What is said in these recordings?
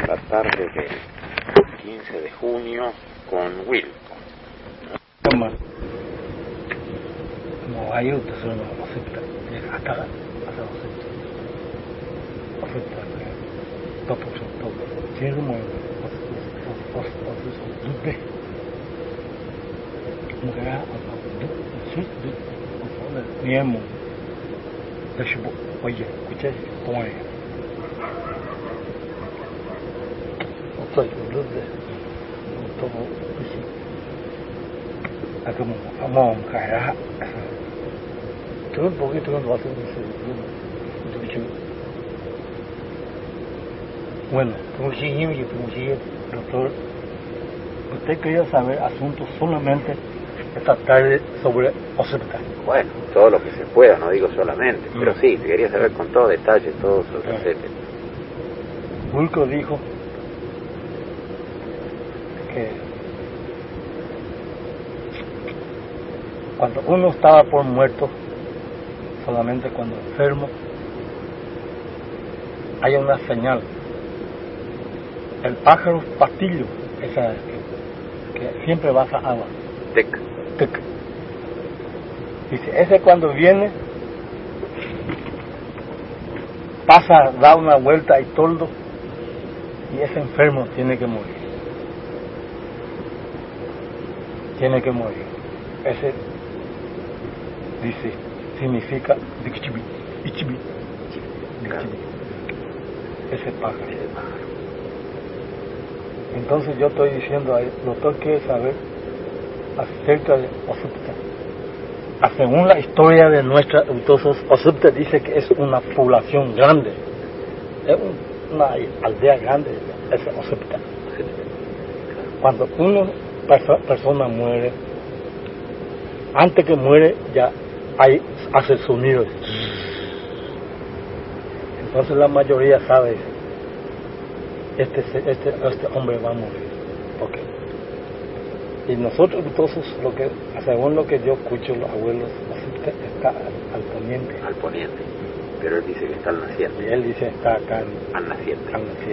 la tarde del 15 de junio con Wilco. 뭐 아이부터서는 없었다. 아까 없었다. 또 지금은 없었는데 뭐야? 미에모 다시 뭐 오ye escuché cómo es otro lude todo así como vamos a caer todo un poquito no hace mucho bueno como si doctor usted quería saber asuntos solamente esta tarde sobre Ocepta. Bueno, todo lo que se pueda, no digo solamente, pero sí, te quería saber con todo detalle, todo sobre Ocepta. Wilco dijo que cuando uno estaba por muerto, solamente cuando enfermo, hay una señal. El pájaro pastillo, esa que siempre baja agua. Tec. Dice, ese cuando viene, pasa, da una vuelta y toldo, y ese enfermo tiene que morir. Ese, dice, significa Dikchibi. Ese pájaro. Entonces yo estoy diciendo a él, doctor quiere saber acerca de Ocepta. Según la historia de nuestra, entonces Ocepta dice que es una población grande, es una aldea grande, es Ocepta. Cuando una persona muere, antes que muere ya hace sonidos. Entonces la mayoría sabe, este hombre va a morir. Okay. Y nosotros entonces, según lo que yo escucho, los abuelos, está al poniente. Al poniente, pero él dice que está al naciente. Y él dice está acá al naciente.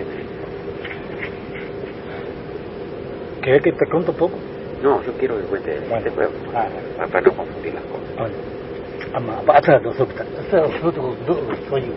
¿Quieres que te cuente un poco? No, yo quiero que cuente este juego, para no confundir las cosas. Bueno, atrás de Ocepta. Soy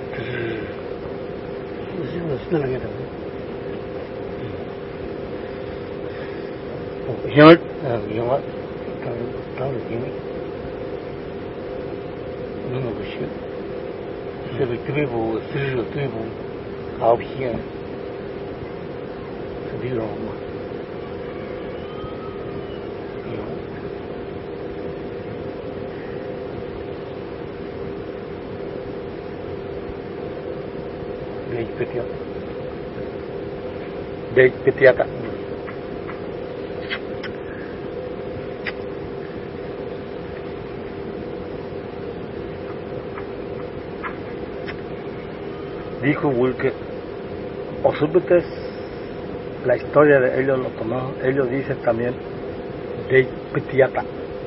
de Petiata. Dijo Wilke, Ocepta, la historia de ellos lo tomaron, ellos dicen también de Petiata.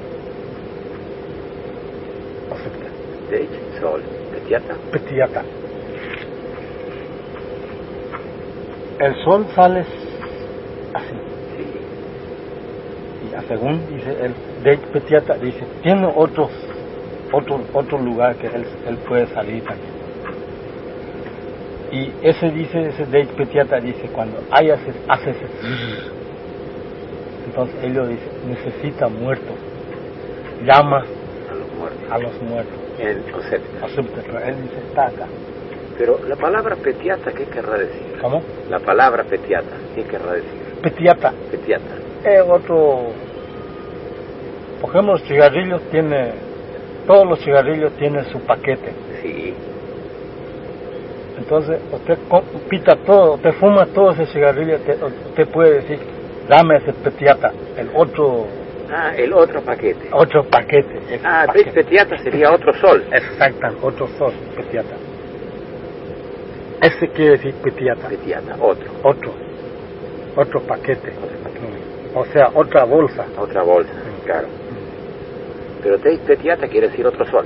Ocepta. De Sol, Petiata. El sol sale así. Sí. Y según dice el de Petiata, dice, tiene otro lugar que él puede salir también. Y ese de Petiata dice, cuando hace ese entonces ellos dicen, necesita muertos, llama a los muertos. En Ocepta. Pero él dice, está acá. Pero la palabra Petiata, ¿qué querrá decir? ¿Cómo? La palabra Petiata, ¿qué querrá decir? Petiata. Es otro. Por ejemplo, los cigarrillos todos los cigarrillos tienen su paquete. Sí. Entonces, usted pita todo, usted fuma todo ese cigarrillo, usted puede decir, dame ese Petiata, el otro. El otro paquete. Otro paquete. Paquete. Petiata sería otro sol. Exactamente, otro sol, Petiata. Ese quiere decir Petiata. Otro paquete. O sea, otra bolsa. Claro. Pero Petiata quiere decir otro sol.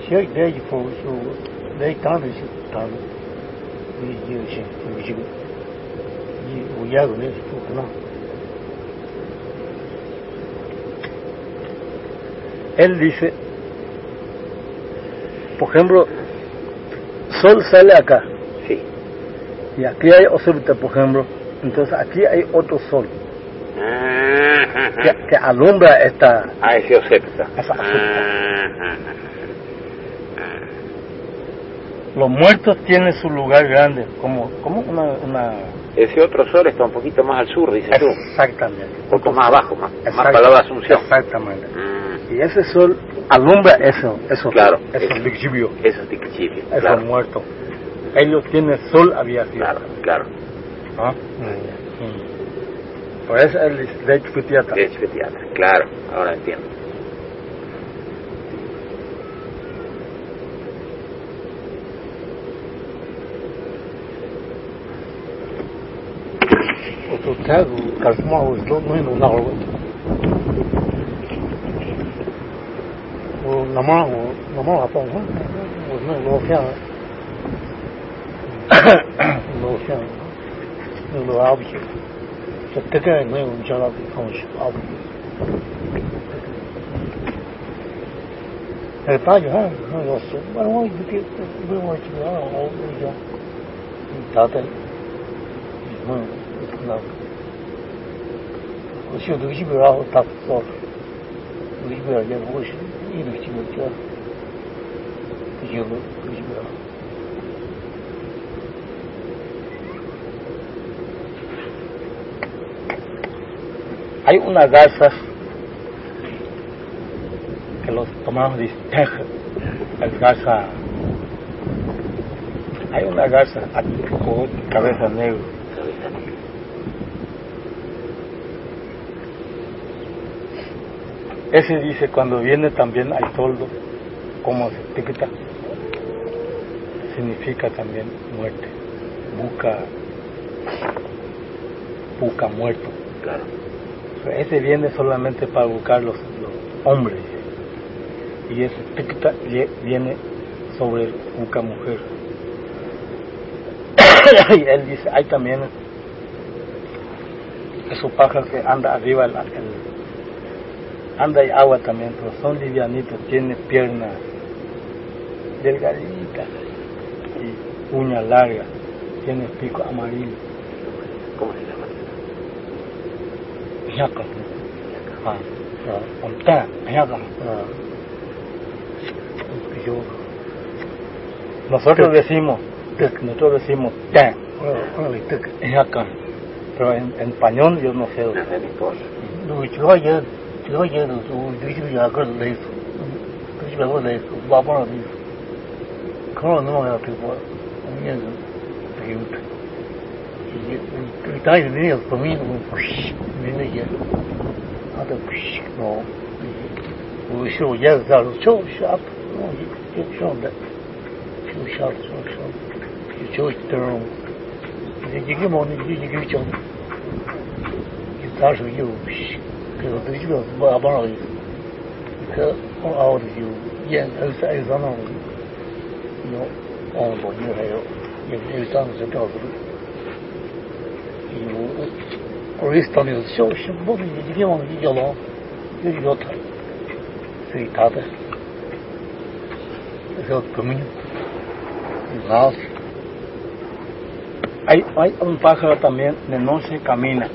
Shake there for they done it. Él dice, por ejemplo, sol sale acá. Sí. Y aquí hay órbita, por ejemplo. Entonces aquí hay otro sol que alumbra esta. Ese órbita. Esa Los muertos tienen su lugar grande, como una... Ese otro sol está un poquito más al sur, dices tú. Exactamente. Un poco más abajo, más para la de Asunción. Exactamente. Y ese sol alumbra eso. Claro. Esos lixivios. Esos lixivios. Esos Claro. muertos. Ellos tienen sol aviación. Claro. ¿Ah? Por eso él dice, Lechfutiata. Claro, ahora entiendo. Otro trago, calmado, no es una hora. O la mano a poner, no lo hacía. No lo había. Se te cae no un chala de concho, el payo, no lo sé. Bueno, voy a tirar o ya. Date. Bueno, no. O sea, do que virar o tá só. Do que virar já hoje, e do que virar. Do que virar. Hay unas garzas que los tomamos de teje, es garza. Hay una garza con cabeza negra. Ese dice cuando viene también hay toldo, como se etiqueta, significa también muerte, buca muerto. Claro. Ese viene solamente para buscar los hombres y ese etiqueta viene sobre buca mujer. Y él dice, hay también esos pájaros que anda arriba anda y agua también, pero son livianitos, tiene piernas delgaditas y uñas largas, tiene pico amarillo. ¿Cómo se llama? Ñaca. Ontá, ñaca. Nosotros decimos ten, ñaca. Pero en español yo no sé. Hay un pájaro también de noche camina.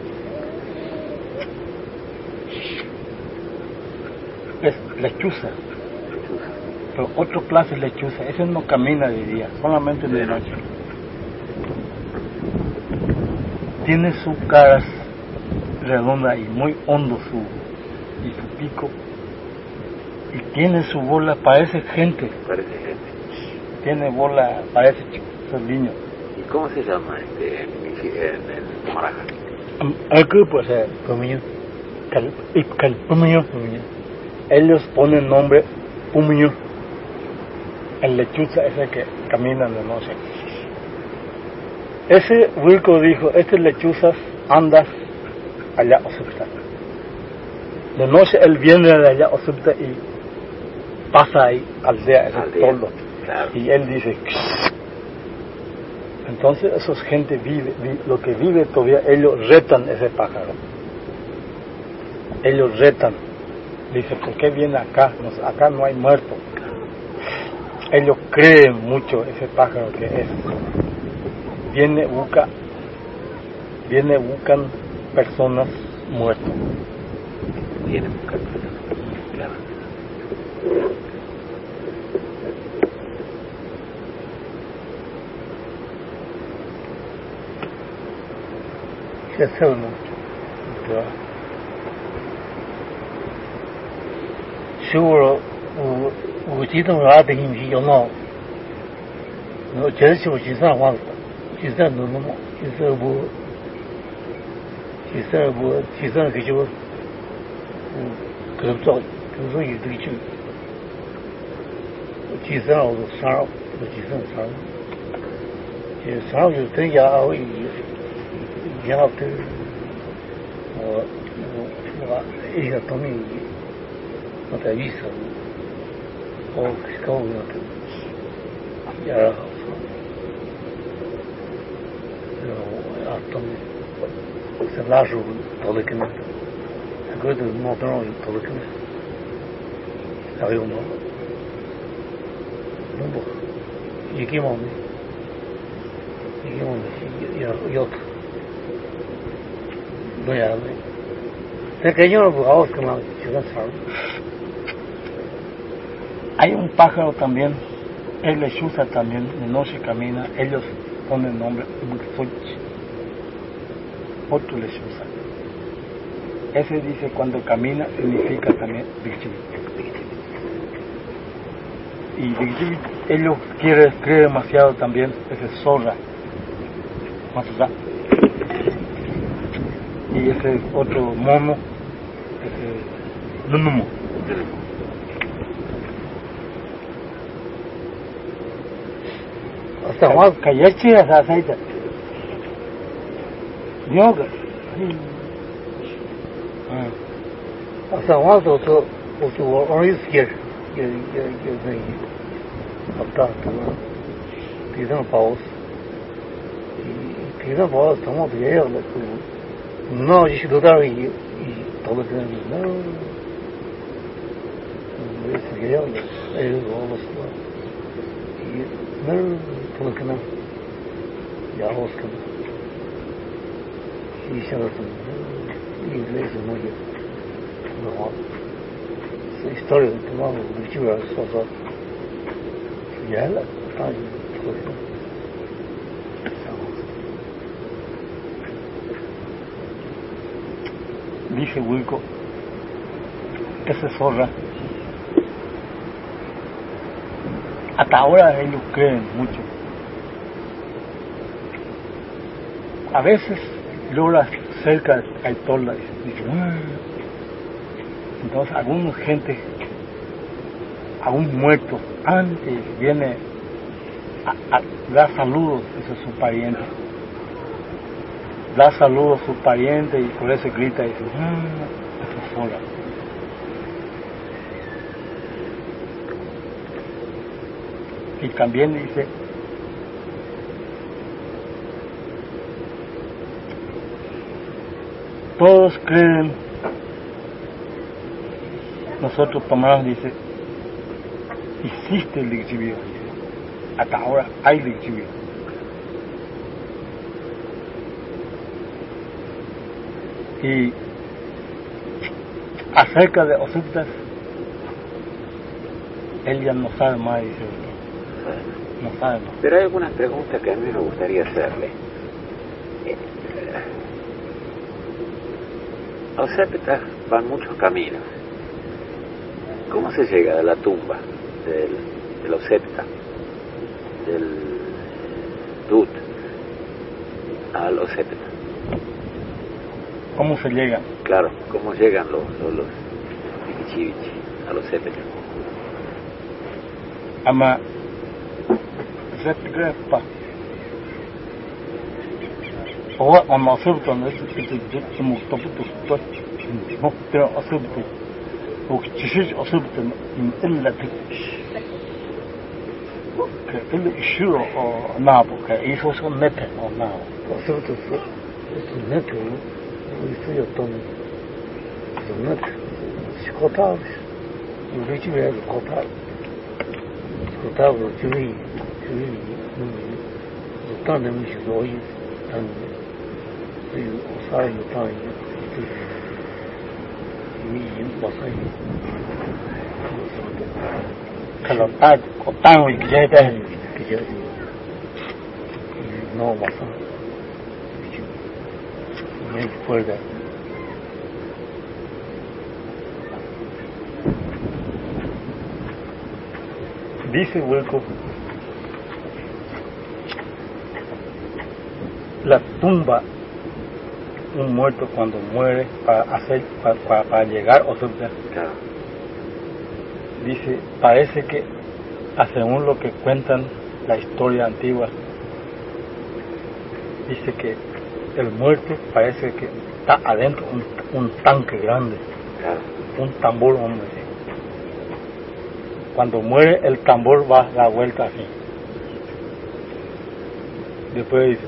Es lechuza, pero otra clase de lechuza. Ese no camina de día, solamente de noche. Tiene su cara redonda y muy hondo y su pico, y tiene su bola, parece gente. Tiene bola, parece niño. ¿Y cómo se llama en Maraja? Aquí pues Pumiño. Ellos ponen nombre Pumiño. El lechuza es el que camina de noche. Ese Wilco dijo, lechuzas andas allá Osupta. De noche él viene de allá Osupta y pasa ahí, aldea, ese Aldea, toldo. claro. Y él dice, entonces esos gente lo que vive todavía, ellos retan ese pájaro. Ellos retan. Dice, ¿por qué viene acá? Acá no hay muerto. Ellos creen mucho ese pájaro que es. Buscan personas muertas. Viene buscando. Claro. Se hace uno. Seguro,我记得我那等于有那，我觉得就其实话，其实能那么，其实个就，可能做有这个就，其实我啥，我其实啥，也啥就等下我也好的，我一个东西。我在预测，我搞不了的，也好说。我要等，是哪时候到了跟那，这个都脑袋上到了跟那，还有吗？弄不好，一个嘛要，弄下来，这个样不好，可能就算差了。Hay un pájaro también, él les usa también, de noche camina, ellos ponen el nombre Bigfoot, otro les usa. Ese dice cuando camina significa también Bigfoot. Y Bigfoot, ellos creen demasiado también, ese zorra, Matsuda. Y ese otro mono, ese Nunumo. Hasta más callachi esa aceite. Yoga. Hasta más otro orange here. Que hasta tienen paus. Y tienen paus estamos bien. No, yo no dar y todo que no. Es que yo no Tulukuna, Yahoskana, Isharatun, inglês muito, normal. Essa história do mal, do tio era só. E ela está aí, Tulukuna. Dice Wilco, esa zorra. Hasta ahora ellos creen mucho. A veces logra cerca hay tolas y dicen, entonces alguna gente, algún muerto, antes viene a dar saludos a su pariente. Da saludos a su pariente y por eso grita y dice, esta sola. Y también dice, todos creen, nosotros tomamos, dice, existe el exhibido, hasta ahora hay el exhibido. Y acerca de Osutas, él ya no sabe más, dice, no sabe más. Pero hay algunas preguntas que a mí me gustaría hacerle. A Océpetas van muchos caminos. ¿Cómo se llega de la tumba del Océpeta, del Dut, al Océpeta? ¿Cómo se llega? Claro, ¿cómo llegan los Pichivichi a los Océpeta? Ama Zetrepa. O ama Océpeta no es que te muestro puto no pero Océpeta وكتشيش أصبت إلا كإلا إشيرو أو نابو كإيسو سو نتة أو نابو أصبت نتة ويسو يطن نتة شكوتاو يريجي بيها شكوتاو جوي يطن مش روي تن وصار يطن kalau tak utang we kejadian no masa ini further dice Hueco la tumba un muerto cuando muere para llegar o subir. Claro. Dice, parece que, según lo que cuentan la historia antigua, dice que el muerto parece que está adentro un tanque grande, claro. Un tambor, hombre. Cuando muere el tambor va a dar vuelta así. Después dice,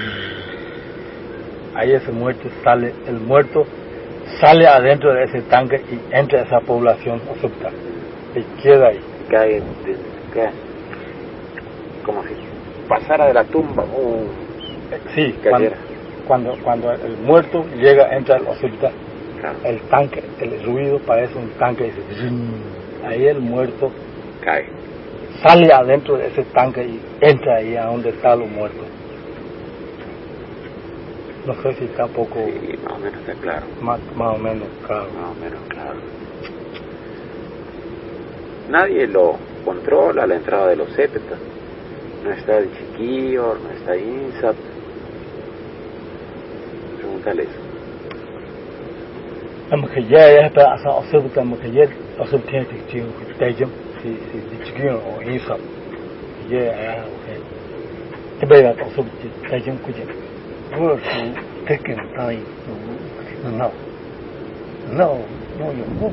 ahí el muerto sale adentro de ese tanque y entra a esa población acepta y queda ahí. Cae, como si pasara de la tumba. Sí, cuando el muerto llega, entra al acepta, claro. El tanque, el ruido parece un tanque y dice, ahí el muerto cae, sale adentro de ese tanque y entra ahí a donde está los muertos. No sé si está poco... Sí, más o menos está claro. Más o menos claro. Más o menos claro. Nadie lo controla la entrada de los sépetas. No está el chiquillo, no está INSAT. Pregúntale eso. المخيّة يهتا أصلا أصبت المخيّة أصبت هنا تجم في تشكيل أو إنسان يا أخي تبين أصبت تجم كجم ورثو تكن تاي no يمو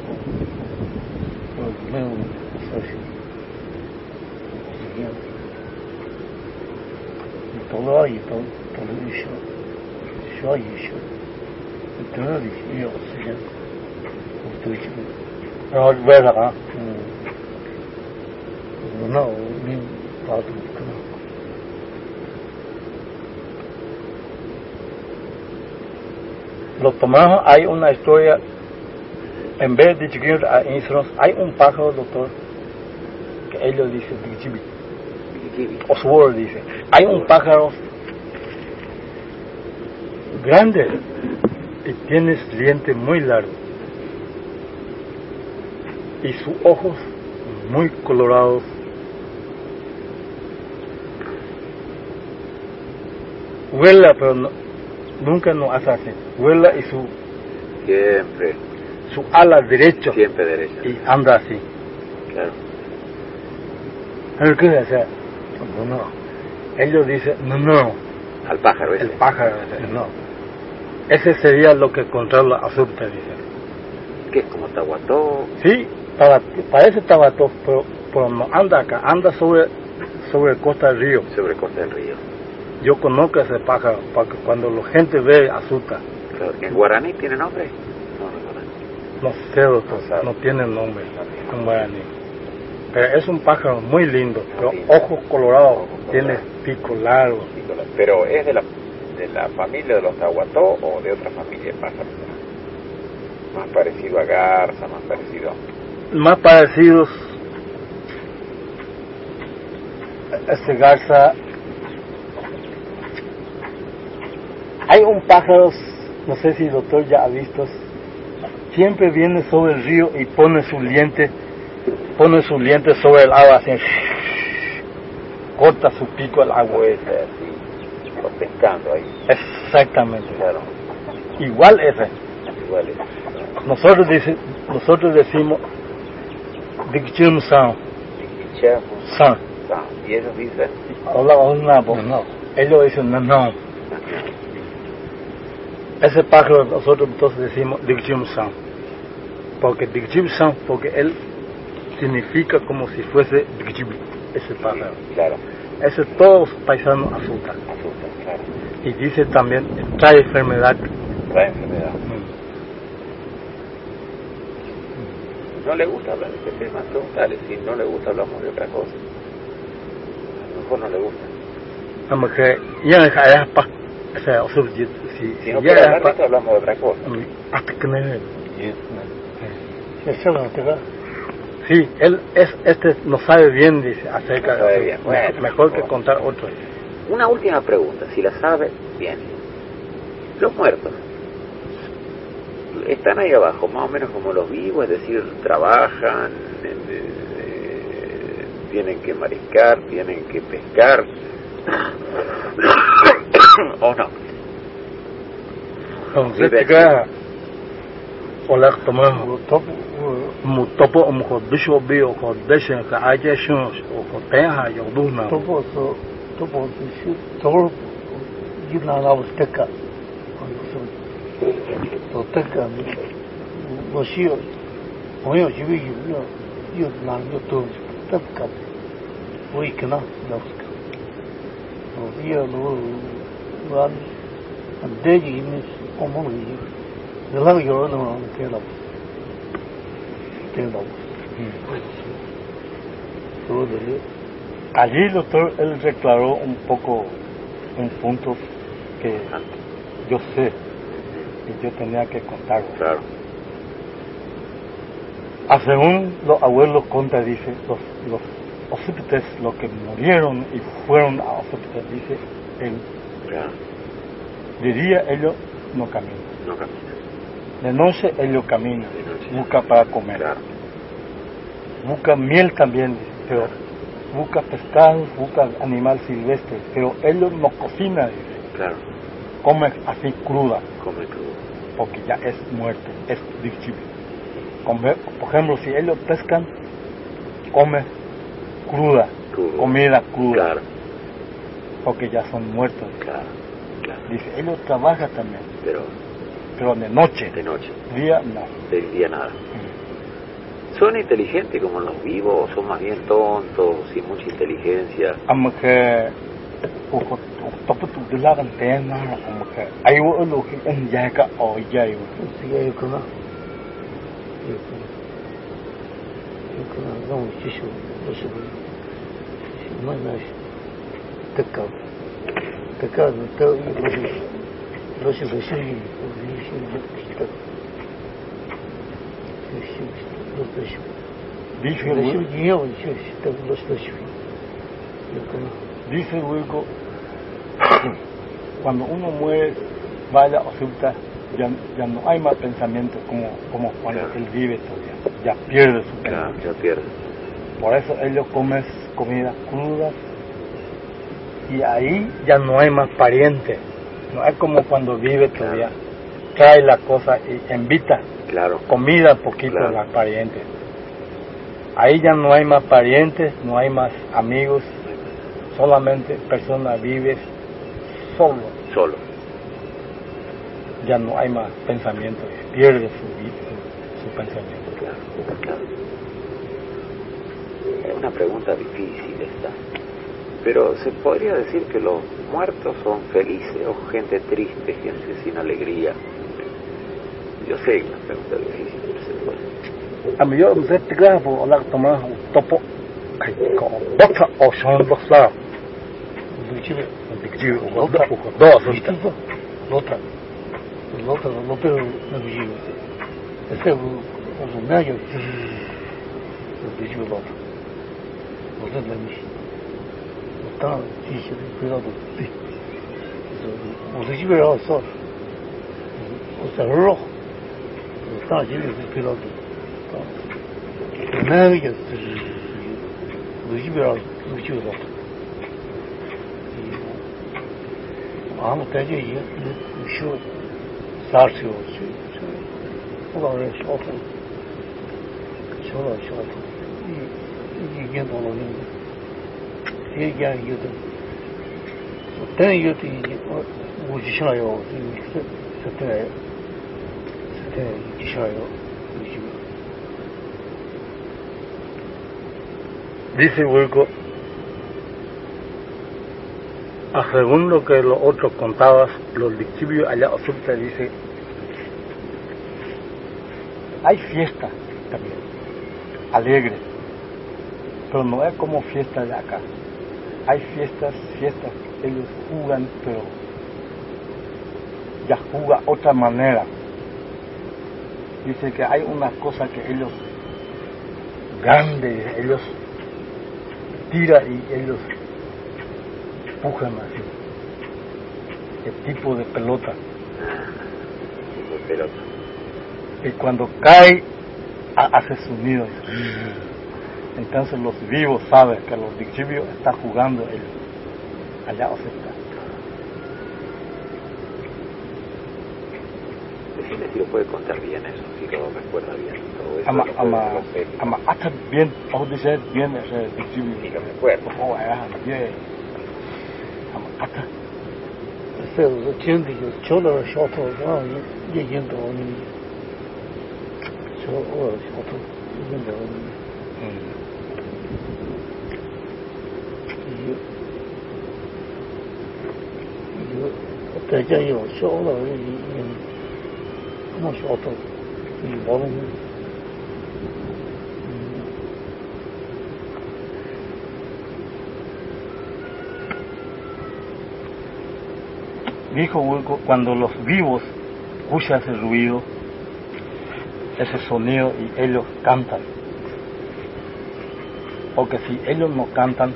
meu socio todo ahí todo isso todo isso oxigênio não vai lá não nem pode los tomados hay una historia en vez de chiquillos a instrumentos hay un pájaro doctor que ellos dicen Oswald dice hay un pájaro grande y tiene dientes muy largos y sus ojos muy colorados vuela pero no, nunca nos hace así vuela y siempre su ala derecha siempre derecha y anda así claro ¿qué hace? No ellos dicen no al pájaro ese. El pájaro ese no ese sería lo que controla a Azucta dice ¿qué es como tahuató? sí parece tahuató pero no anda acá anda sobre costa del río sobre costa del río yo conozco ese pájaro porque cuando la gente ve Azucta claro. ¿En guaraní tiene nombre? No sé, doctor, no tiene nombre en guaraní. Pero es un pájaro muy lindo, pero ojos colorados, tiene pico largo. Pero es de la familia de los tahuató o de otra familia de pájaros. Más parecido a garza, más parecido. Más parecidos a garza. Hay un pájaro, no sé si el doctor ya ha visto. Siempre viene sobre el río y pone su diente sobre el agua así, corta su pico al agua así, pescando ahí. Exactamente. Claro. Igual ese. Nosotros decimos Dikchum San. San. Y ellos dicen no. Ellos dicen no. Ese pájaro nosotros entonces decimos Dikchum San. porque Dikjib San, porque él significa como si fuese Dikjib, ese pájaro. Claro. Ese todos paisanos asustan. Asusta, claro. Y dice también, trae enfermedad. Trae enfermedad. No le gusta hablar de este tema, preguntale. Si no le gusta, hablamos de otra cosa. A lo mejor no le gusta. Aunque ya es pa, o sea, Si no quiere hablar de esto, hablamos de otra cosa. Hasta que no sí, él no sabe bien, dice, acerca no sabe de bien. Bueno, mejor que contar otro. Una última pregunta, si la sabe, bien. Los muertos están ahí abajo, más o menos como los vivos, es decir, trabajan, tienen que mariscar, tienen que pescar, o no. Ola toma mutopo bisho bio ko deshen ka aje shun o tenha yoduna topo yina la usteka to teka no shio oyo jibi yo na yo to teka oi kana daska o yo no ran deji mis omoni no yo no quiero allí el doctor él declaró un poco un punto que yo sé y yo tenía que contarlo. Claro. Según los abuelos conta dice los ocípetes, los que murieron y fueron a ocípetes, dice él, claro. De día ellos no caminan. No caminan. De noche ellos caminan, busca para comer. Claro. Busca miel también, pero busca pescado, busca animal silvestre, pero ellos no cocinan, dice. Claro. Come así cruda. Come cruda. Porque ya es muerte, es difícil. Por ejemplo, si ellos pescan, come cruda, comida cruda. Claro. Porque ya son muertos. Claro. Claro. Dice, ellos trabajan también. Pero de noche. De noche. Día no. De día nada. ¿Son inteligentes como los vivos o son más bien tontos, sin mucha inteligencia? Aunque topo tu la antena, aunque hay uno que en yaga o yayo. Sí, hay como. Yo creo no chicho, no sé. No es Teka no teo y los sí. Dice luego, cuando uno muere, vaya o resulta, ya no hay más pensamiento como cuando él vive todavía, ya pierde su pensamiento. Ya pierde. Por eso ellos comen comida cruda y ahí ya no hay más parientes, no es como cuando vive todavía. Trae la cosa y invita comida poquito a los parientes. Ahí ya no hay más parientes, no hay más amigos, solamente personas vives solo. Ya no hay más pensamiento, pierde su pensamiento. Claro. Es una pregunta difícil esta, pero se podría decir que los muertos son felices o gente triste, gente sin alegría. Yo sé que es una pregunta difícil, pero se puede. A mí yo no sé te grabo o la toma topo como bota o son los la dikjibe lota no pero no dikjibe ese o medio dikjibe lota no la mis está dice cuidado o dikjibe o so o sea rojo está allí cuidado medio dikjibe lota ama taje ye şu sarsıyor o da öyle şey oldu şöyle iyi gen olanı diye gel yedi ten yedi bu dışına yok işte zaten dışarı yok Dice Wilco, según lo que los otros contabas, los lixivios allá Osupta dice, hay fiesta también, alegre, pero no es como fiesta de acá. Hay fiestas, ellos jugan, pero ya juega otra manera. Dice que hay una cosa que ellos, grande, ellos tiran y ellos empujan así, el tipo de pelota. Tipo de pelota. Y cuando cae, hace sonido. Entonces los vivos saben que los lixivios están jugando allá o cerca. Decime si lo puede contar bien eso, si lo recuerda bien. Todo eso hasta bien, o dice bien ese lixivio. Sí, lo recuerdo. Bien. Hasta. Pero lo tiene que yo lo short no y yendo ni yo o short yendo yo te ya yo short y no short y bueno Dijo Wilco, cuando los vivos escuchan ese ruido, ese sonido y ellos cantan. Porque si ellos no cantan,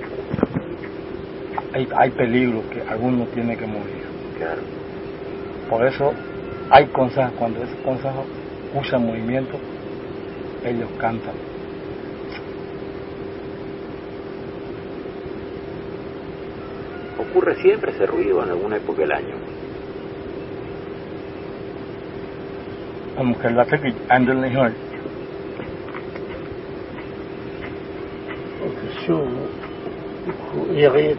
hay peligro que alguno tiene que morir. Claro. Por eso hay consejos, cuando ese consejo escucha movimiento, ellos cantan. ¿Ocurre siempre ese ruido en alguna época del año? Como que la sé que anda en la hija. yo يغيب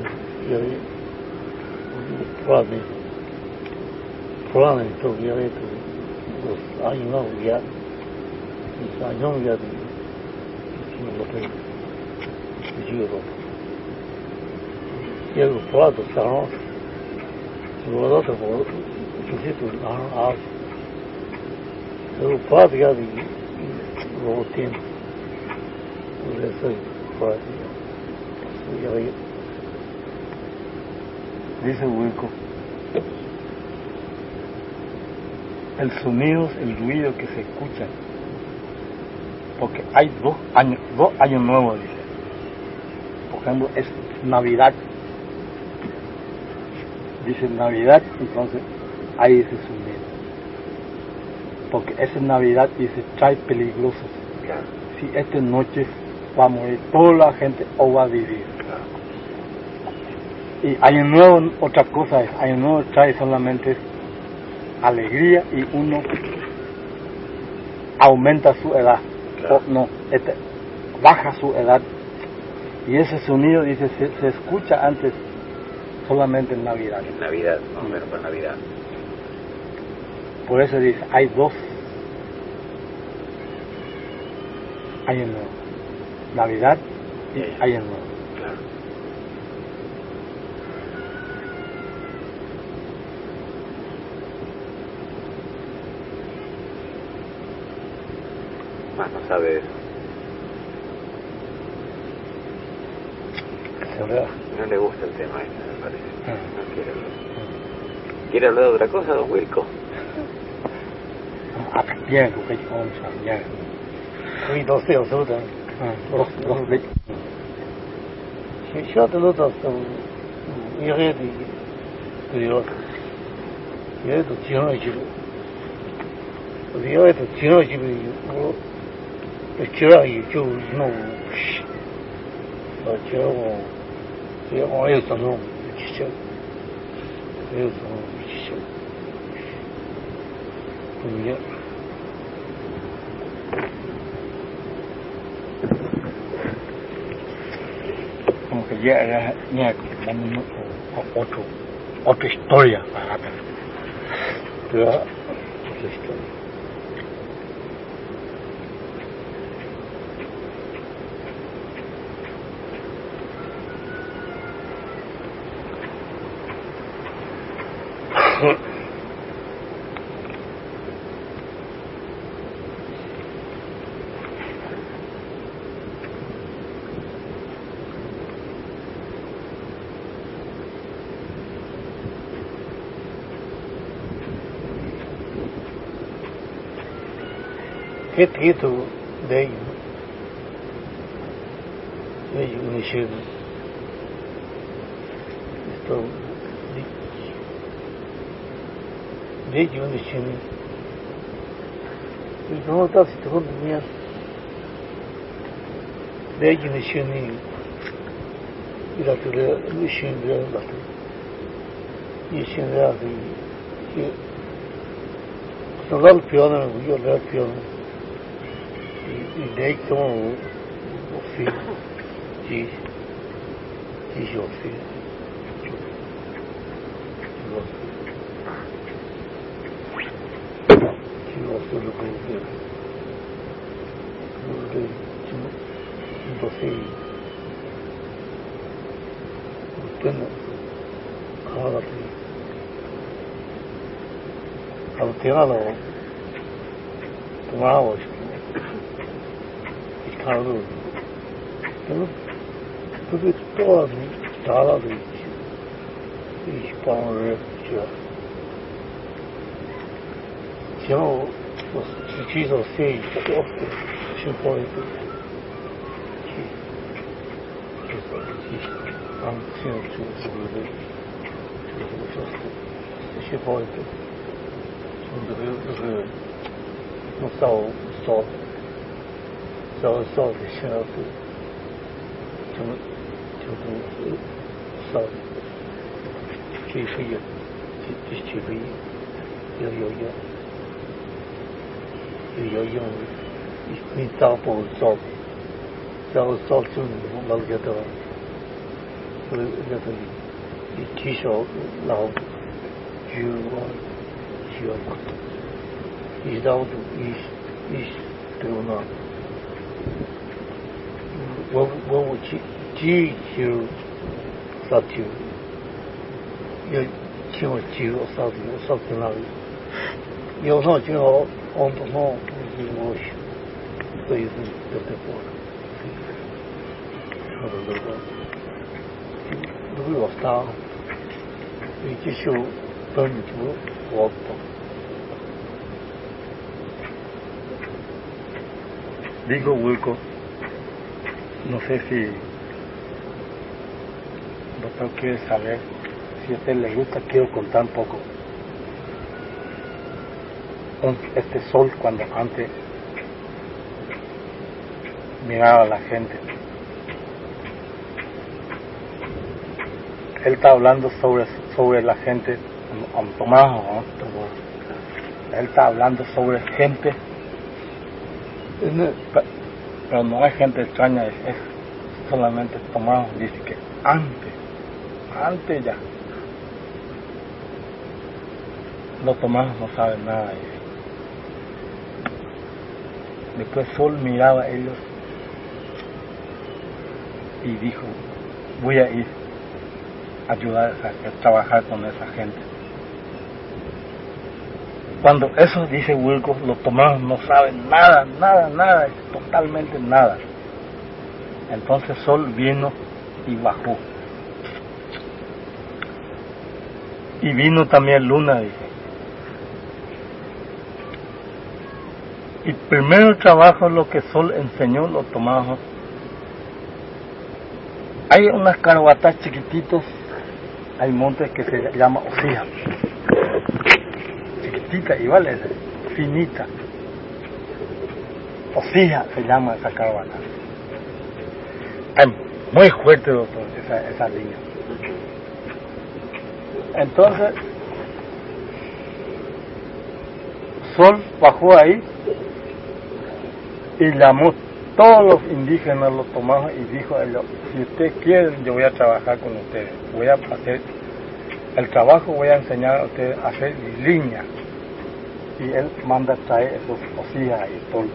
Probably to يغيب los años ya los años ya lo que yo Llego Prado Saron luego de por visito a luego Prado ya lo tiene Dice Wilco, el sonido, el ruido que se escucha, porque hay dos años nuevos, dice. Por ejemplo, es Navidad. Dice Navidad, entonces hay ese sonido. Porque esa Navidad, dice, trae peligrosos. Si esta noche va a morir toda la gente o va a vivir. Y Año Nuevo, otra cosa es, Año Nuevo trae solamente alegría y uno aumenta su edad. O no, baja su edad. Y ese sonido, dice, se escucha antes solamente en Navidad. En Navidad, más o menos para Navidad. Por eso dice, hay dos Año Nuevo. Navidad y Año Nuevo. Claro. Más no sabe eso. No le gusta el tema este, me parece. No quiere hablar. ¿Quiere hablar de otra cosa, don Wilco? Bien, porque bien. Hoy 12 o so yo te lo das llegué de yo llegué de chino y llegué de chino y yo quiero y yo no yo eso no chicho eso chicho ya como que ya era otra historia para pero otra historia. Keto de unishim. Esto de unishim. Y no está si todo mía. De unishim. Y la tele unishim de la tele. Y sin nada de no el piano, yo le piano. Y de ahí como sí, yo sí. Yo soy lo que entonces usted no ahora Autelo tomaba y Carlos tuve todas las y para yo los hechizos sí yo puedo no烧的现在是就是烧这是有用你找不着就老觉得这个你提手老就需要一道一对吗？我记就烧酒，要请我酒烧酒那里，有时候就好按到那我所以是对不过，好的如果我烧，你继续分组我懂。Digo Wilco, no sé si el doctor quiere saber, si a usted le gusta, quiero contar un poco. Este sol cuando antes miraba a la gente. Él está hablando sobre la gente, Tomás, ¿no? Él está hablando sobre gente. Pero no es gente extraña, es solamente Tomás dice que antes ya los Tomás no saben nada de eso. Después Sol miraba a ellos y dijo, voy a ir a ayudar a trabajar con esa gente. Cuando eso dice Wilco, los Tomás no saben nada, totalmente nada. Entonces Sol vino y bajó. Y vino también Luna, dice. Y primero trabajo lo que Sol enseñó los Tomás. Hay unas caraguatas chiquititos, hay montes que se llama Osija. Igual es finita. Osija se llama esa caravana. Es muy fuerte, doctor, esa línea. Entonces, Sol bajó ahí y llamó todos los indígenas, los tomamos y dijo a ellos, si ustedes quieren, yo voy a trabajar con ustedes. Voy a hacer el trabajo, voy a enseñar a ustedes a hacer líneas. Y él manda traer esos hojillas y todo.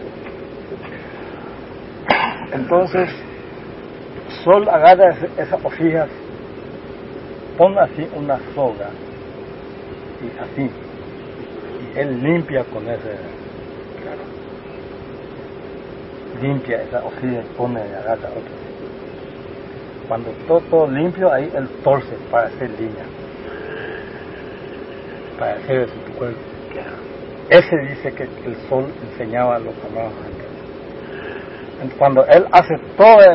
Entonces Sol agarra esas hojillas, pone así una soga y así, y él limpia con ese, limpia esa hojilla y pone y agarra otra. Cuando todo limpio, ahí él torce para hacer línea, para hacer su cuerpo. ese dice que el sol enseñaba a los amados ángeles. Cuando él hace toda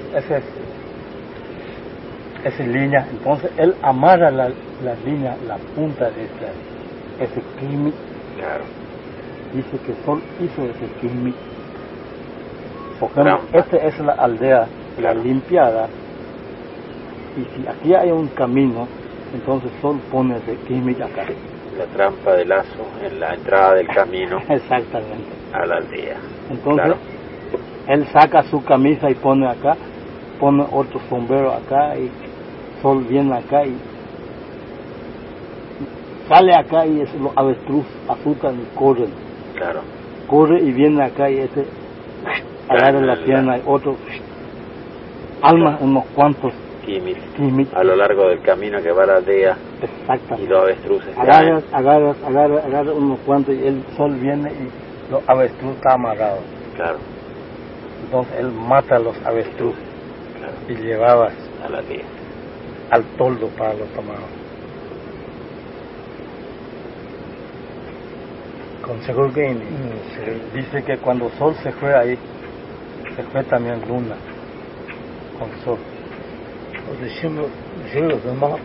esa línea, entonces él amarra la línea, la punta de ese kimi. Claro. Dice que el sol hizo ese kimi. Por ejemplo, esta es la aldea, la limpiada, y si aquí hay un camino, entonces el sol pone ese kimi acá. La trampa de lazo en la entrada del camino. Exactamente. A la aldea. Entonces, claro, él saca su camisa y pone acá, pone otro sombrero acá, y sol viene acá y sale acá, y los avestruz asustan y corren. Claro. Corre y viene acá y agarra la pierna y otro alma unos cuantos kimis químicos a lo largo del camino que va a la aldea. Exactamente. Y los avestruces agarra unos cuantos, y el sol viene y los avestruz está amarrado. Claro. Entonces él mata a los avestruz, claro, y llevaba a la aldea al toldo para los tomados. Con seguro que dice que cuando sol se fue ahí, se fue también luna con sol. Diciendo los demás,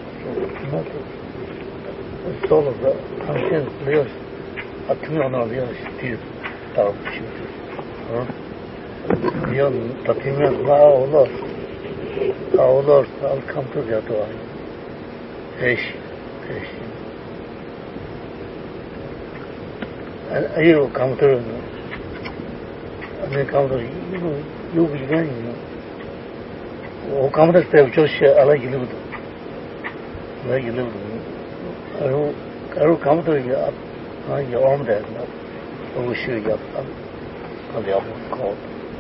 todos los ancianos, Dios, a tu no Dios, tío, tal, Dios, también va a olor, al campo de todo. Ahí lo campo, a mí campo, yo viví, o campo de Josh, a la Giludo. Caro campo, I armed that, I was sure you on the album called.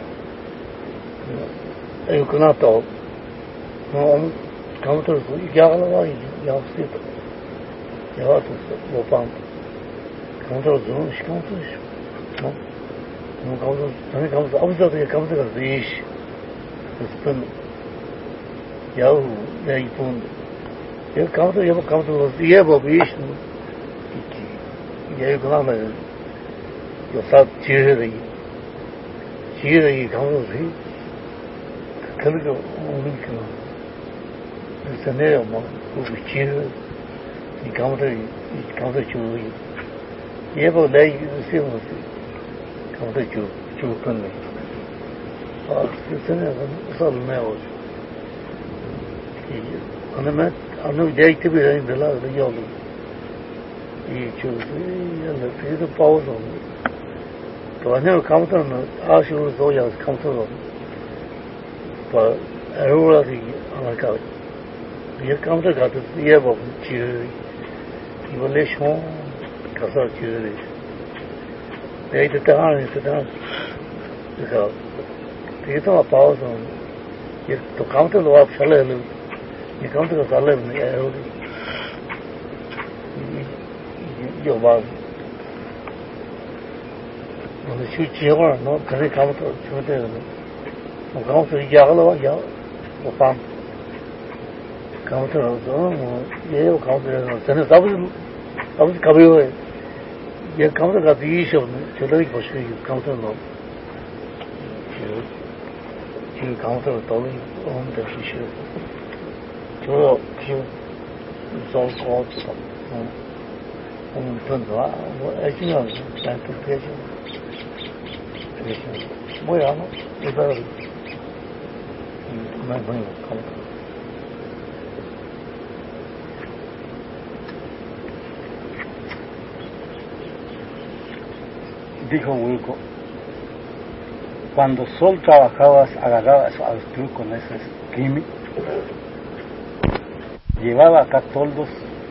You cannot talk. No, campo, ya la ya usted. Ya lo pampa. Campo, no, es campo. No, campo, también campo, abusado de campo de fish. Spin. Yahoo, there you found. You come to the year of vision. You come to your thought, cheery. You come to see. Chemical only come. It's a nail, who is cheery. You come to cheery. You ever lay the same with you. Come to chew friendly. It's a nail, it's all nails. Hanno idee che bisogna della yolu. E ci hanno preso pausa. Però cambiano a solo doia cambiano. Però allora di alla casa. Io cambio da io avevo ci io le sono casa ci e da tanto so io ho pausa. Io to cambio lo a fare. You come to the salad and you want the shoot here, no, can it come to shoot there? No, come to yellow, or pump. Come to the yellow, come to the I was coming away. You come to the issue, to the issue, you come to know. You come to the dolly on the issue. 저 지금 저거 돈도 뭐 애기는 나한테 배줘. 그래서 뭐야 너 이거 많이 보는 거 같아. Dijo Wilco, cuando Sol trabajaba, agarraba a avestruz con ese químico, llevaba acá toldos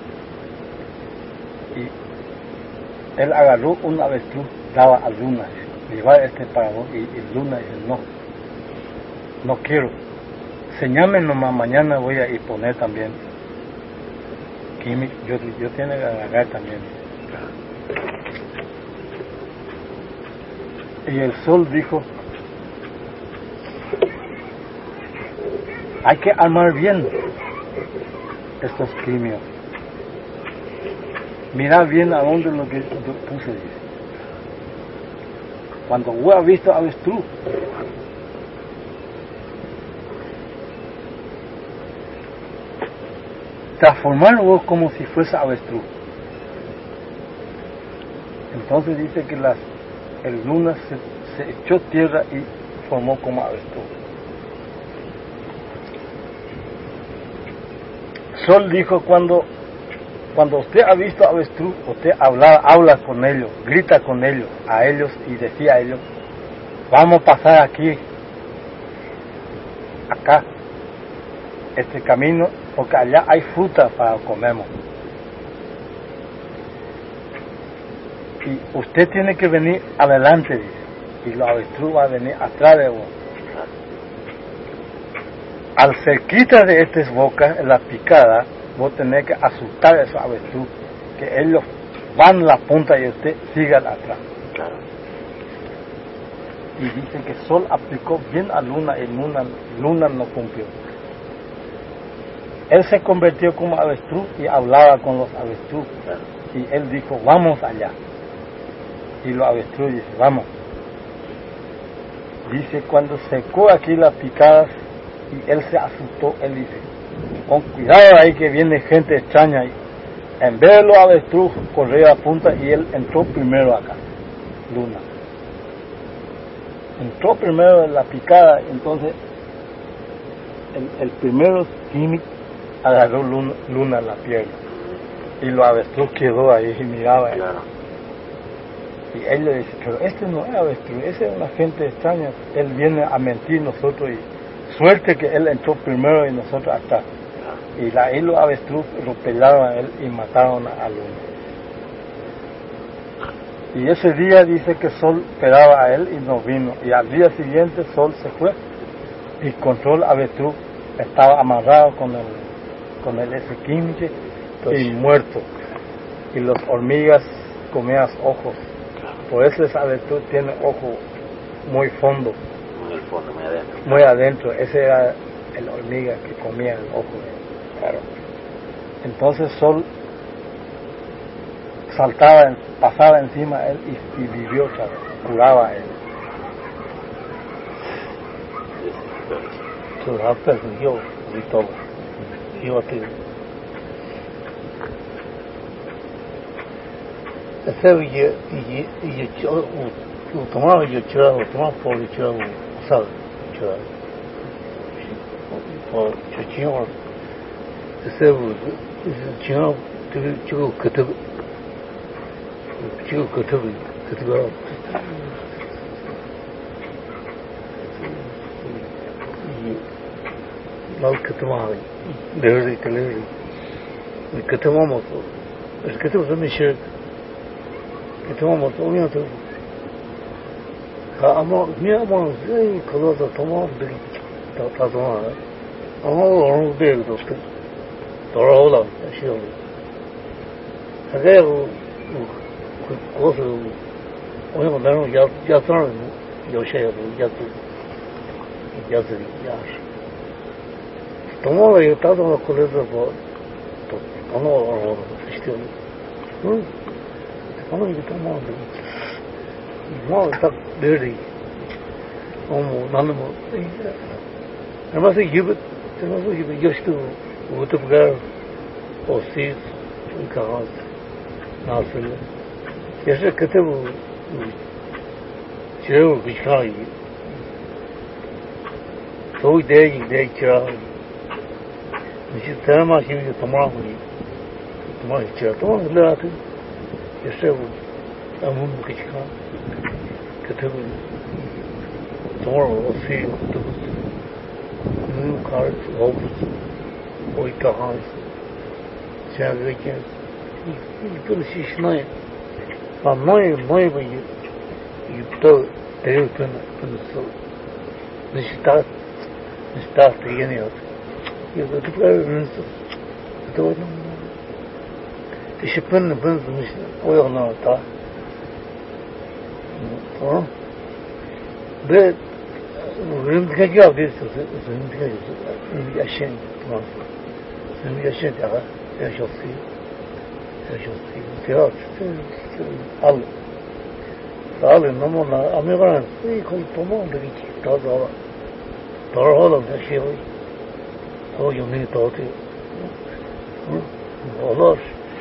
y él agarró un avestruz, daba a Luna, llevaba este para vos, y Luna dice no quiero, señame nomás, mañana voy a ir poner también químico, yo tiene que agarrar también. Y el Sol dijo, hay que armar bien estos quimios. Mira bien a dónde lo que puse, dice. cuando vos has visto avestruz, transformar vos como si fuese avestruz. Entonces dice que el luna se echó tierra y formó como avestruz. Sol dijo, cuando usted ha visto avestruz, usted habla con ellos, grita con ellos, a ellos, y decía a ellos, vamos a pasar aquí, acá, este camino, porque allá hay fruta para comemos. Y usted tiene que venir adelante, dice, y los avestruz va a venir atrás de vos. Al cerquita de estas bocas, en la picada, vos tenés que asustar a esos avestruz, que ellos van a la punta y usted siga atrás. Claro. Y dice que Sol aplicó bien a Luna y Luna no cumplió. Él se convirtió como avestruz y hablaba con los avestruz. Claro. Y él dijo, vamos allá. Y los avestruz dice, vamos. Dice, cuando secó aquí las picadas y él se asustó, él dice, con cuidado ahí que viene gente extraña. Y en vez de los avestruz corría a punta y él entró primero acá, Luna. Entró primero en la picada, entonces el primero Kimi agarró Luna en la pierna. Y los avestruz quedó ahí y miraba. Claro. Y él le dice, pero este no es avestruz, ese es una gente extraña, él viene a mentir nosotros y suerte que él entró primero y nosotros atrás. Y ahí los avestruz lo pelaron a él y mataron a Luna. Y ese día dice que Sol esperaba a él y no vino. Y al día siguiente Sol se fue y encontró el avestruz, estaba amarrado con el ese quinche y muerto. Y las hormigas comían ojos. Por eso ese avestruz tiene ojo muy fondo. Muy al fondo, muy adentro. Muy adentro. Ese era el hormiga que comía el ojo. Claro. Entonces Sol saltaba, pasaba encima de él y vivió otra vez, curaba a él. So after yo we talk, yo te. Ese y yo tomaba yo tomaba por yo sal yo por yo ese yo mal katama deri teleri katama moto es que tú me share katama moto o to ama mi ama zey koloda tamam de ta tamam ama onu de dostum doğru olan şey oldu hadi o onu ben yazarım yo şey yazdım ya tomó yo estaba con colores por tomó işte tomó yo tomó no está dirty como nada más además gibi yo estoy utugar o sí ikaraz nasıl yaşa kötü bu çevreu bişkayı soy de çevreu Nişi tema şimdi tamam çevreu tamam lazı yaşa bu amun bu küçük kötü bu tamam o sí nu kart oldu o ikaraz çevreki bir şişnay Мой бы юто терютон пунсо. Не ста приениот. Я это правильно. Это вот. Ты еще пен ой она та. То. Бе как я здесь, я щен. Я щен, я сейчас al sale, no me la, a mí van, sí, con tomó de bici, todo lo que se ve, todo yo ni todo, olor,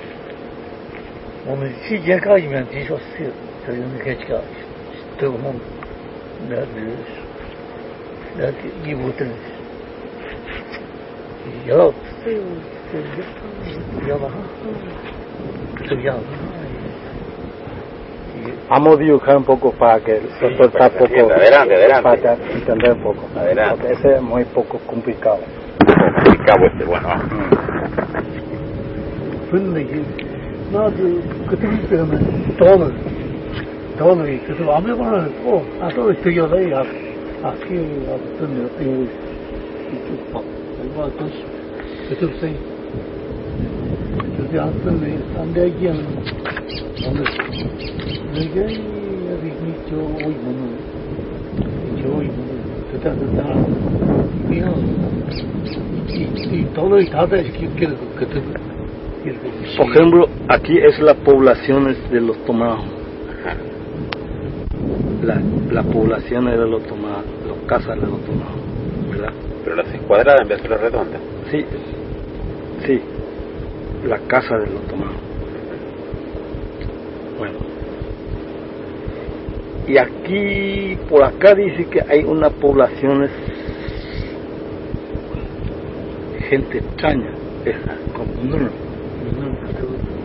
onu si cekayım diye şey, sözünü geç kalmış, tamam, ne diyorsun, ne iyi buldun, ya, ya, Vamos a dibujar un poco para que el doctor está poco, adelante. para entender un poco. Adelante. Porque ese es muy poco complicado. Complicado bueno. 분명히 나도 그때 때문에 돈을 그래서 아무거나 또 아또 되게 야 아키 어떤 이 이쪽 이거 또 그쪽 세 그게 안되네 안되기엔 오늘 내게 여기 저 오이문은 그때 y todo y cada vez que por ejemplo, aquí es las poblaciones de los tomados, las poblaciones de los tomados, las casas de los tomados, ¿verdad? Pero las encuadradas en vez de las redondas. Sí, la casa de los tomados. Bueno, y aquí, por acá dice que hay unas poblaciones, gente extraña, esa, como